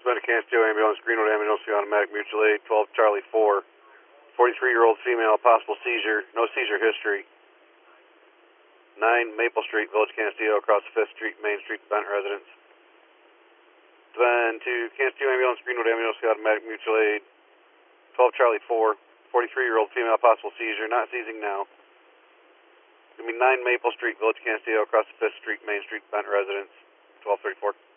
Suspended Cansteo ambulance, Greenwood ambulance, automatic mutual aid, 12 Charlie 4. 43-year-old female, possible seizure, no seizure history. 9 Maple Street, Village Cansteo, across 5th Street, Main Street, Bent residence. Then to Cansteo ambulance, Greenwood ambulance, automatic mutual aid, 12 Charlie 4. 43-year-old female, possible seizure, not seizing now. Give me 9 Maple Street, Village Cansteo, across 5th Street, Main Street, Bent residence, 1234.